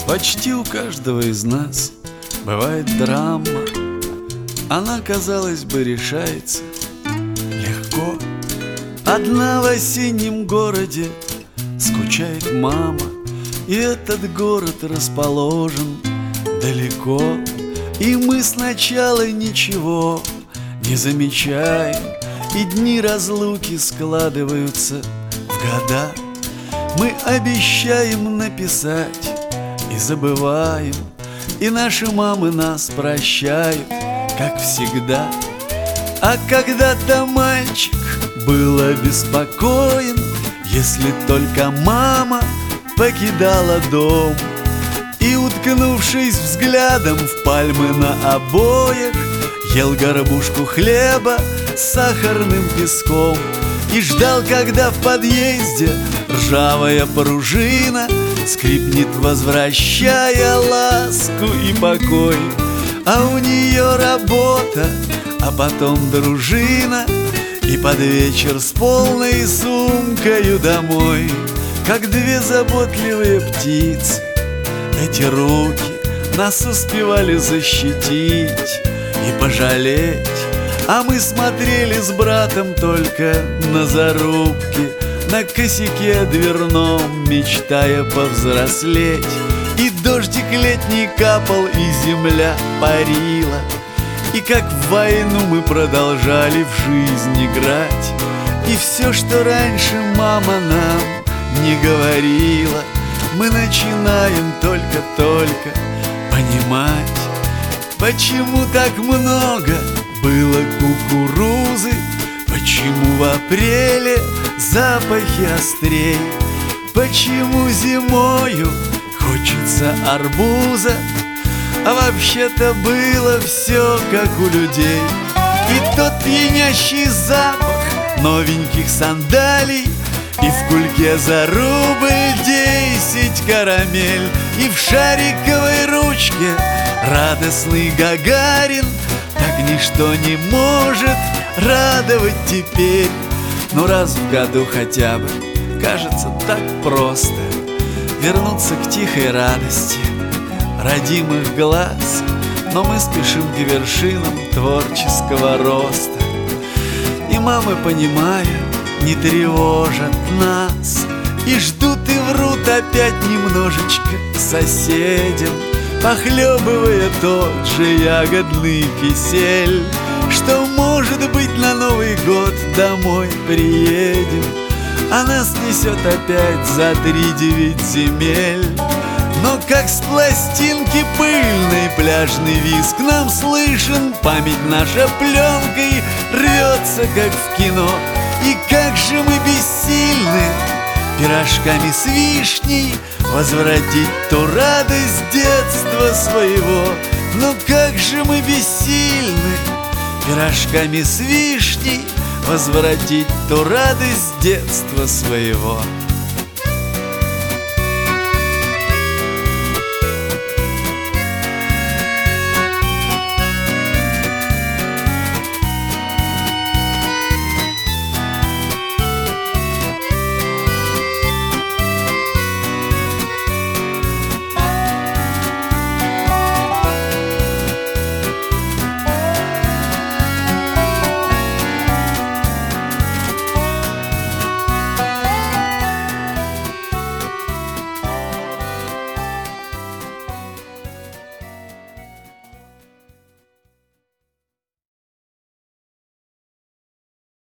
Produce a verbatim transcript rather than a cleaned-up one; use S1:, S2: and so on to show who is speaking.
S1: Почти у каждого из нас бывает драма. Она, казалось бы, решается легко. Одна в осеннем городе скучает мама, и этот город расположен далеко. И мы сначала ничего не замечаем, и дни разлуки складываются в года. Мы обещаем написать и забываем, и наши мамы нас прощают, как всегда. А когда-то мальчик был обеспокоен, если только мама покидала дом. И, уткнувшись взглядом в пальмы на обоях, ел горбушку хлеба с сахарным песком и ждал, когда в подъезде ржавая пружина скрипнет, возвращая ласку и покой. А у нее работа, а потом дружина, и под вечер с полной сумкою домой. Как две заботливые птицы, эти руки нас успевали защитить и пожалеть. А мы смотрели с братом только на зарубки, на косяке дверном, мечтая повзрослеть. И дождик летний капал, и земля парила, и как в войну мы продолжали в жизнь играть. И все, что раньше мама нам не говорила, мы начинаем только-только понимать. Почему так много было кукурузы, почему в апреле запахи острей, почему зимою хочется арбуза, а вообще-то было все как у людей. И тот пьянящий запах новеньких сандалий, и в кульке за рубль десять карамель, и в шариковой ручке радостный Гагарин. Так ничто не может радовать теперь. Но раз в году хотя бы кажется так просто вернуться к тихой радости родимых глаз. Но мы спешим к вершинам творческого роста, и мамы, понимая, не тревожат нас, и ждут и врут опять немножечко соседям, похлебывая тот же ягодный кисель, что, может быть, на Новый год домой приедем, а нас несет опять за три девять земель. Но как с пластинки пыльной пляжный визг нам слышен, память наша пленкой рвется, как в кино. И как же мы бессильны пирожками с вишней возвратить ту радость детства своего. Но как же мы бессильны пирожками с вишней возвратить ту радость детства своего.